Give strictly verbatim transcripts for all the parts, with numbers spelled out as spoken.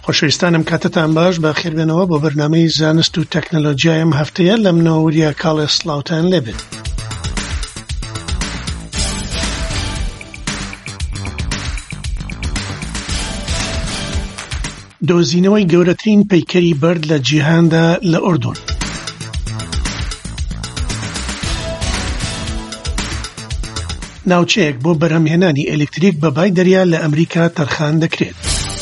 خۆشەویستانم کاتتان باش بە خێربێنەوە بۆ بەرنامەی زانست و تەکنۆلۆجیای ئەم هەفتەیە لە منەوە کاڵێ سڵاوتان لێبێت. دۆزینەوەی گەورەترین پەیکەری بەرد لە جیهاندا لە ئوردون. ناوچەیەک بۆ بەرهەمهێنانی ئەلکتریک بە بای دەریا لە ئەمریکا تەرخان دەکرێت.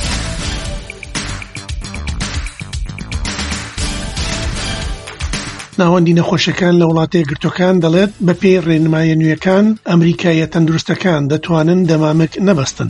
ناوەندی نەخۆشیەکان لە وڵاتە یەکگرتووەکان دەڵێت بە پێی ڕێنمایە نوێیەکان ئەمریکایە تەندروستەکان دەتوانن دەمامک نەبەستن.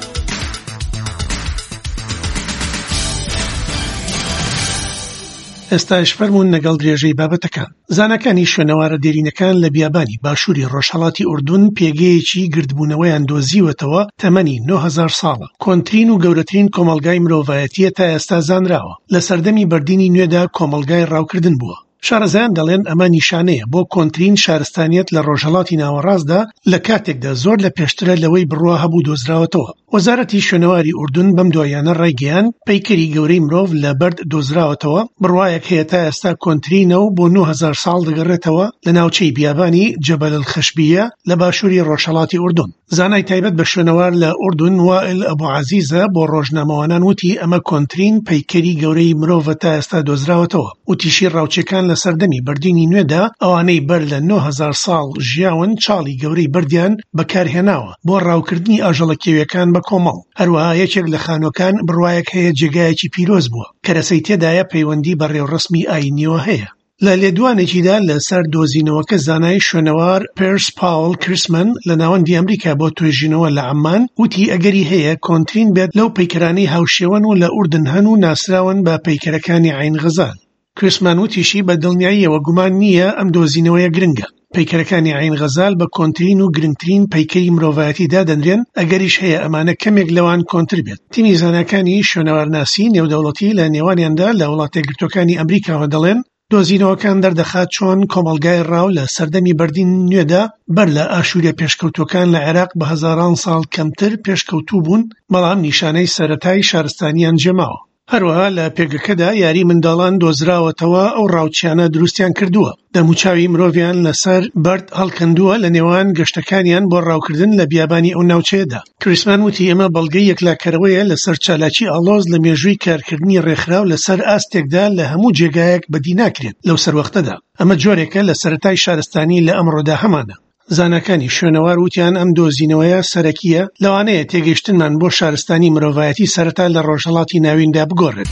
ئێستاش فەرموون لەگەڵ درێژەی بابەتەکان. زانەکانی شوێنەوارە دێرینەکان لە بیابانی باشووری ڕۆژهەڵاتی ئوردون پێگەیەکی گردبوونەوەیان دۆزیوەتەوە تەمەنی نۆ هەزار ساڵە. کۆنترین و گەورەترین کۆمەڵگای مرۆڤایەتیە تا ئێستا زانراوە. لە سەردەمی بەردینی نوێدا کۆمەڵگای ڕاوکردن بووە. شارەزایان دەڵێن ئەمە نیشانەیە بۆ کۆنترین شارستانیەت لە ڕۆژهەڵاتی ناوەڕاستدا لە کاتێکدا زۆر لە پێشترە لەوەی بڕوا هەبوو دۆزراوەتەوە. وەزارەتی شوێنەواری ئوردون بەم دوایانە ڕایگەیان پەیکەری گەورەی مرۆڤ لە بەرد دۆزراوەتەوە. بڕوایەک هەیە تا ئێستا کۆنترینە و بۆ نۆ هەزار ساڵ دەگەڕێتەوە لە ناوچەی بیابانی جەبەل الخەشبیە لە باشووری ڕۆژهەڵاتی ئوردون. زانای تایبەت بە شوێنەوار لە ئوردون وائل ئەبوعەزیزە بۆ ڕۆژنامەوانان وتی ئەمە کۆنترین پەیکەری گەورەی مرۆڤە تا ئێستا دۆزراوەتەوە. وتیشی ڕاوچەکان لە سەردەمی بەردینی نوێدا ئەوانەی بەر لە نۆ هەزار ساڵ ژیاون چاڵی گەورەی بەردیان بەکارهێناوە بۆ ڕاوکردنی ئاژەڵە کێویەکان بە کۆمەڵ. هەروەها یەکێک لە خانۆکان بڕوایەک هەیە جێگایەکی پیرۆز بووە کە رەسەی تێدایە پەیوەندی بە ڕێوڕسمی ئاینیەوە هەیە. لە لێدوانێکیدا لەسەر دۆزینەوەکە زانای شوێنەوار پێرس پاول کریسمن لە ناوەندی ئەمریکا بۆ توێژینەوە لە عەمان وتی ئەگەری هەیە کۆنترین بێت لەو پەیکەرانەی هاوشێوەن و لە ئوردن هەن و ناسراون بە پەیکەرەکانی عین غەزال. کریسمان وتیشی بە دڵنیاییەوە گومان نییە ئەم دۆزینەوەیە گرنگە. پەیکەرەکانی عین غەزال بە کۆنترین و گرنگترین پەیکەری مرۆڤایەتیدا دەنرێن ئەگەریش هەیە ئەمانە کەمێک لەوان کۆنتر بێت. تیمی زانەکانی شوێنەوارناسی نێودەوڵەتی لە نێوانیاندا لە وڵاتە یەکگرتووەکانی ئەمریکاوە دەڵێن دۆزینەوەکان دەردەخات چۆن کۆمەڵگای ڕاو لە سەردەمی بەردین نوێدا بەر لە ئاشوورە پێشکەوتوەکان لە عێراق بە هەزاران ساڵ کەمتر پێشکەوتوو بوون بەڵام نیشانەی سەرەتای شارستانیان جێماوە. هەروەها لە پێگەکەدا یاری منداڵان دۆزراوەتەوە ئەو ڕاوچیانە دروستیان کردووە. دەموچاوی مرۆڤیان لەسەر بەرد هەڵکەندووە لە نێوان گەشتەکانیان بۆ ڕاوکردن لە بیابانی ئەو ناوچەیەدا. کریسمان وتی ئەمە بەڵگەی یەکلاکەرەوەیە لەسەر چالاکی ئاڵۆز لە مێژووی کارکردنی ڕێکخراو لەسەر ئاستێکدا لە هەموو جێگایەک بەدی ناکرێت لەو سەروەختەدا. ئەمە جۆرێکە لە سەرەتای شارستانی لە ئەمڕۆدا هەمانە. زانەکانی شوێنەوار وتیان ئەم دۆزینەوەیە سەرەکیە لەوانەیە تێگەیشتنمان بۆ شارستانی مرۆڤایەتی سەرەتا لە ڕۆژهەڵاتی ناویندا بگۆڕێت.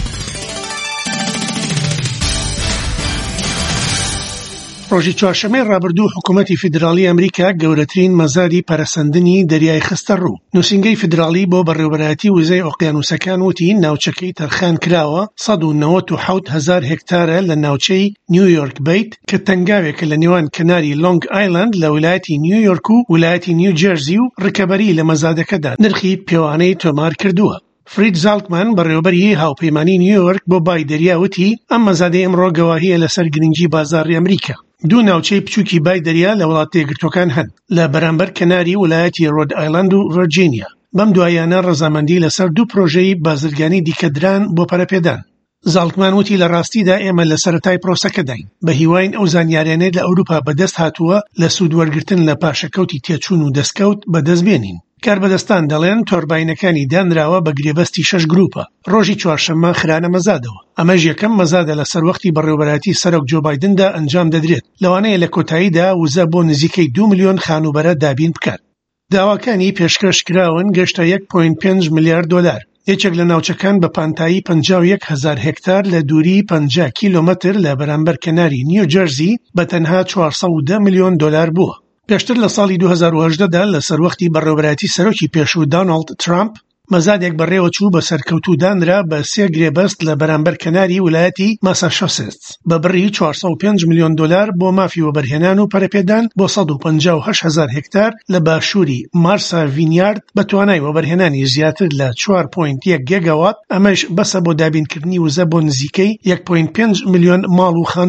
ڕۆژی چوارشەمەی ڕابردوو حکوومەتی فیدراڵی ئەمریکا گەورەترین مەزادی پەرەسەندنی دەریای خستە ڕوو. نووسینگەی فیدراڵی بۆ بەڕێوەبەرایەتی وزەی ئۆقیانوسەکان وتی ناوچەکەی تەرخان کراوە سەد و نەوەت و حەوت هەزار هێکتارە لە ناوچەی نیویۆرک بیت کە تەنگاوێکە لە نێوان کەناری لۆنگ ئایلەند لە ویلایەتی نیویۆرک و ویلایەتی نیوجێرزی و ڕکەبەری لە مەزادەکەدا نرخی پێوانەی تۆمار کردووە. فرید زالتمان بەڕێوەبەری هاوپەیمانی نیویۆرک بۆ بای دەریا وتی ئەم مەزادەی ئەمڕۆ گەواهیە لەسەر گرنگی بازاڕی ئەمریکا. دوو ناوچەی بچووکی بای دەریا لە وڵاتە یەکگرتووەکان هەن لە بەرامبەر کەناری ویلایەتی ڕۆد ئایلەند و ڤەرجینیا. بەم دوایانە ڕەزامەندی لەسەر دوو پرۆژەی بازرگانی دیکەدران بۆ پەرەپێدان. زالتمان وتی لە ڕاستیدا ئێمە لە سەرەتای پرۆسەکەداین بە هیواین ئەو زانیاریانەی لە ئەوروپا بەدەست هاتووە لە سوودوەرگرتن لە پاشەکەوتی تێچوون و دەستکەوت بەدەستبێنین. کاربەدەستان دەڵێن تۆرباینەکانی دانراوە بە گرێبەستی شەش گروپە. ڕۆژی چوارشەممە خرانە مەزادەوە. ئەمەش یەکەم مەزادە لە سەروەختی بەڕێوەبەرایەتی سەرۆک جۆ بایدندا ئەنجام دەدرێت. لەوانەیە لە کۆتاییدا وزە بۆ نزیکەی دو ملیۆن خانوبەرە دابین بکات. داواکانی پێشکەشکراون گەشتە یەک پۆینت پێنج ملیارد دۆلار. یەکێک لە ناوچەکان بە پانتایی پەنجا و یەک هەزار هێکتار لە دووری پەنجا کیلۆمەتر لە بەرامبەر کەناری نیوجێرزی بە تەنها چوارسەد و دە ملیۆن دۆلار بووە. پێشتر لە ساڵی دوو هەزار و هەژدەدا لە سەروەختی بەڕێوەبەرایەتی سەرۆکی پێشوو داناڵد ترامپ مەزادێک بەڕێوە چوو بە سەرکەوتوو دانرا بە سێ گرێبەست لە بەرامبەر کەناری ویلایەتی ماساچوسێتس بە بڕی چوارسەد و پێنج ملیۆن دۆلار بۆ مافی وەبەرهێنان و پەرەپێدان بۆ سەد و پەنجا و هەشت هەزار هێکتار لە باشووری مارسا ڤینیارد بە توانای وەبەرهێنانی زیاتر لە چوار پۆینت یەک گیگاوات. ئەمەش بەسە بۆ دابینکردنی وزە بۆ نزیکەی یەک پۆینت پێنج ملیۆن ماڵ و خانوبەرە.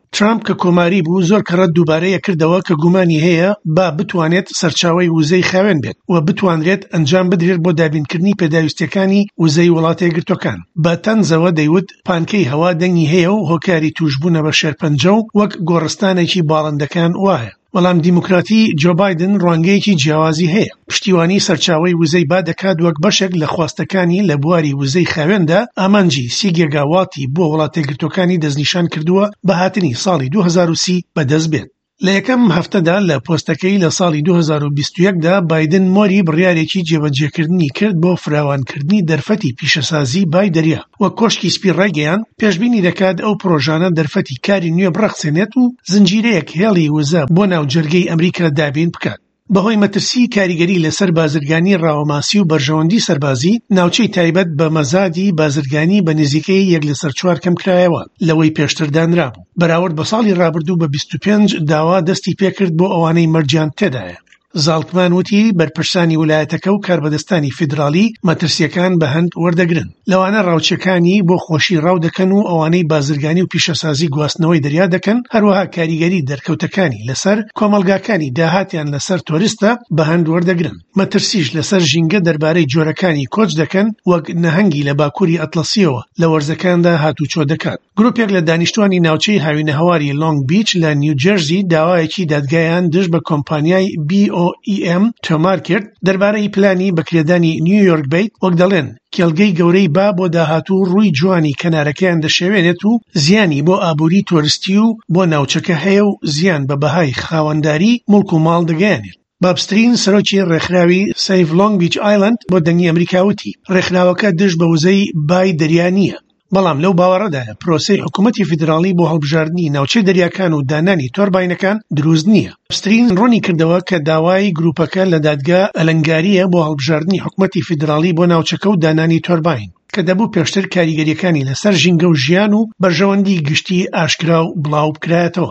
ترامپ کە کۆماری بوو زۆر کەڕەت دووبارەیە کردەوە کە گومانی هەیە با بتوانێت سەرچاوەی وزەی خاوێن بێت و بتوانرێت ئەنجام بدرێت بۆ دابینکردنی پێداویستەکانی وزەی وڵاتە یەکگرتووەکان. بە تەنزەوە دەیوت پانکەی هەوا دەنگی هەیە و هۆکاری توشبوونە بە شێرپەنجە و وەک گۆڕستانێکی باڵندەکان وایە. بەڵام دیموکراتی جۆ بایدن ڕوانگەیەکی جیاوازی هەیە. پشتیوانی سەرچاوەی وزەی با دەکات وەک بەشێک لە خواستەکانی لە بواری وزەی خاوێندا ئامانجی سی گیگاواتی بۆ وڵاتە یەکگرتووەکانی دەستنیشان کردووە بە هاتنی ساڵی دوو هەزار و سی بەدەست بێت. لە یەکەم هەفتەدا لە پۆستەکەی لە ساڵی دوو هەزار و بیست و یەکدا بایدن مۆری بڕیارێکی جێبەجێکردنی کرد بۆ فراوانکردنی دەرفەتی پیشەسازی بای دەریا وە کۆشکی سپی ڕێگەیان پێشبینی دەکات ئەو پرۆژانە دەرفەتی کاری نوێ بڕەخسێنێت و زنجیرەیەک هێڵی وزە بۆ ناو جەرگەی ئەمریکا دابین بکات. بەهۆی مەترسی کاریگەری لەسەر بازرگانی ڕاوەماسی و بەرژەوەندی سەربازی ناوچەی تایبەت بە مەزادی بازرگانی بە نزیکەی یەک لەسەر چوار کەم کرایەوە لەوەی پێشتر دانرابوو. بەراورد بە ساڵی ڕابردوو بە بیست و پێنج داوا دەستی پێکرد بۆ ئەوانەی مەرجیان تێدایە. زاڵتمان وتی بەرپرسانی ویلایەتەکە و کاربەدەستانی فیدرالی مەترسیەکان بە هەند وەردەگرن. لەوانە ڕاوچەکانی بۆ خۆشی ڕاو دەکەن و ئەوانەی بازرگانی و پیشەسازی گواستنەوەی دەریا دەکەن، هەروەها کاریگەری دەرکەوتەکانی لەسەر کۆمەلگاکانی داهاتیان لەسەر تۆریستە بە هەند وەردەگرن. مەترسیش لەسەر ژینگە دەربارەی جۆرەکانی کۆچ دەکەن وەک نەهەنگی لە باکووری ئەتلەسیەوە لە وەرزەکاندا هاتوچۆ دەکات. گروپێک لە دانیشتوانی ناوچەی هاوینە هەواری لۆنگ بیچ لە نیوجەرسی داوایەکی دادگایان دژ بە کۆمپانیای بی ئۆ ئی ئێم تۆمار کرد دەربارەی پلانی بەکرێدانی نیویۆرک بیت وەک دەڵێن کێڵگەی گەورەی با بۆ داهاتوو ڕووی جوانی کەنارەکەیان دەشێوێنێت و زیانی بۆ ئابووری تۆریستی و بۆ ناوچەکە هەیە و زیان بە بەهای خاوەنداری مڵک و ماڵ دەگەیانێت. بابسترین سەرۆکی ڕێکخراوی سیڤ لۆنگ بیچ ئایلەند بۆ دەنگی ئەمریکاوتی ڕێکخراوەکە دژ بە وزەی بای دەریا نییە، بەڵام لەو باوەڕەدایە پرۆسەی حکوومەتی فیدرالی بۆ هەڵبژاردننی ناوچەی دەریاکان و دانانی تۆرباینەکان دروست نییە. بابسترین ڕوونی کردەوە کە داوای گروپەکە لە دادگا ئەلەنگاریە بۆ هەڵبژاردننی حکوومەتی فیدرالی بۆ ناوچەکە و دانانی تۆرباین کە دەبوو پێشتر کاریگەریەکانی لەسەر ژینگە و ژیان و بەرژەوەندی گشتی ئاشکرا و بڵاو بکرایەتەوە.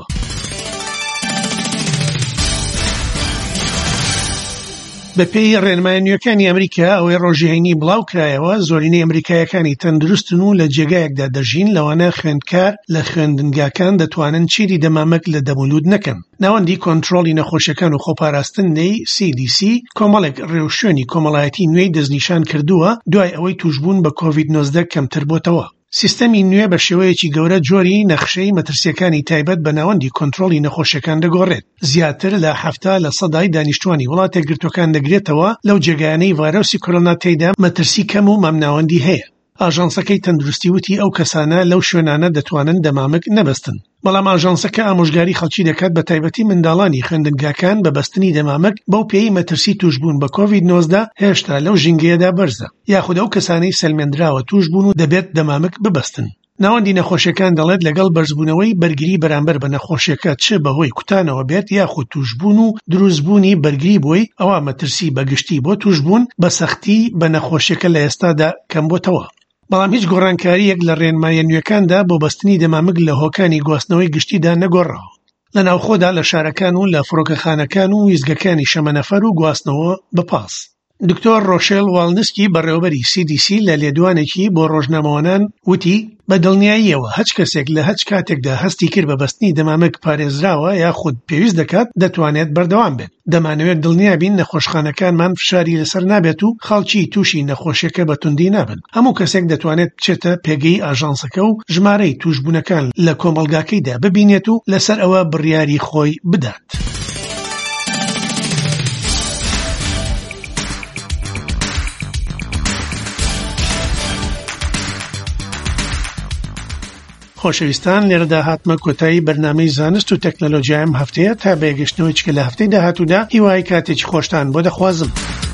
بەپێی ڕێنمایە نوێیەکانی ئەمریکا ئەوەی ڕۆژی هەینی بڵاو کرایەوە زۆرینەی ئەمریکایەکانی تەندروستن و لە جێگایەکدا دەژین لەوانە خوێندکار لە خوێندنگاکان دەتوانن چیری دەمامک لە دەمولود نەکەن. ناوەندی کۆنتڕۆڵی نەخۆشیەکان و خۆپاراستنەی سی دی سی کۆمەڵێک ڕێوشوێنی کۆمەڵایەتی نوێی دەستنیشان کردووە دوای ئەوەی توشبوون بە کۆڤید نۆزدە کەمتر بۆتەوە. سیستەمی نوێ بە شێوەیەکی گەورە جۆری نەخشەی مەترسیەکانی تایبەت بە ناوەندی کۆنتڕۆڵی نەخۆشیەکان دەگۆڕێت. زیاتر لە هەفتە لە سەدای دانیشتوانی وڵاتە یەکگرتووەکان دەگرێتەوە لەو جێگایانەی ڤایرۆسی کۆرۆنا تێیدا مەترسی کەم و مامناوەندی هەیە. ئاژانسەکەی تەندروستی وتی ئەو کەسانە لەو شوێنانە دەتوانن دەمامک نەبەستن. بەڵام ئاژانسەکە ئامۆژگاری خەڵکی دەکات بە تایبەتی منداڵانی خوێندنگاکان بە بەستنی دەمامک بەو پێی مەترسی توشبوون بە کۆڤید نۆزدە هێشتا لەو ژینگەیەدا بەرزە، یاخود ئەو کەسانەی سەلمێنراوە توشبوون و دەبێت دەمامک ببەستن. ناوەندی نەخۆشیەکان دەڵێت لەگەڵ بەرزبوونەوەی بەرگری بەرامبەر بە نەخۆشیەکە چ بەهۆی کوتانەوە بێت یاخود توشبوون و دروستبوونی بەرگری بۆی ئەوە مەترسی بەگشتی بۆ توشبوون بە سەختی بە نەخۆشیەکە لە ئێستادا کەم بۆتەوە. بەڵام هیچ گۆڕانکاریەک لە ڕێنمایە نوێیەکاندا بۆ بەستنی دەمامک لە هۆکانی گواستنەوەی گشتیدا نەگۆڕاوە. لە ناوخۆدا لە شارەکان و لە فڕۆکەخانەکان و ویزگەکانی شەمەنەفەر و گواستنەوە بەپاس. دکتۆر ڕۆشێل واڵنسکی بەڕێوەبەری سی دی سی لە لێدوانێکی بۆ ڕۆژنامەوانان وتی بە دڵنیاییەوە هەچ کەسێک لە هەچ کاتێکدا هەستی کرد بە بەستنی دەمامک پارێزراوە یاخود پێویست دەکات دەتوانێت بەردەوام بێت. دەمانەوێت دڵنیابین نەخۆشخانەکانمان فشاری لەسەر نابێت و خەڵکی تووشی نەخۆشیەکە بە توندی نابن. هەموو کەسێک دەتوانێت بچێتە پێگەی ئاژانسەکە و ژمارەی توشبوونەکان لە کۆمەڵگاکەیدا ببینێت و لەسەر ئەوە بڕیاری خۆی بدات. خۆشەویستان لێرەدا هاتمە کۆتایی بەرنامەی زانست و تەکنۆلۆژیای ئەم هەفتەیە تا بەیەگەشتنەوەی چکە لە هەفتەی داهاتوودا هیوای کاتێکی خۆشتان بۆ دەخوازم.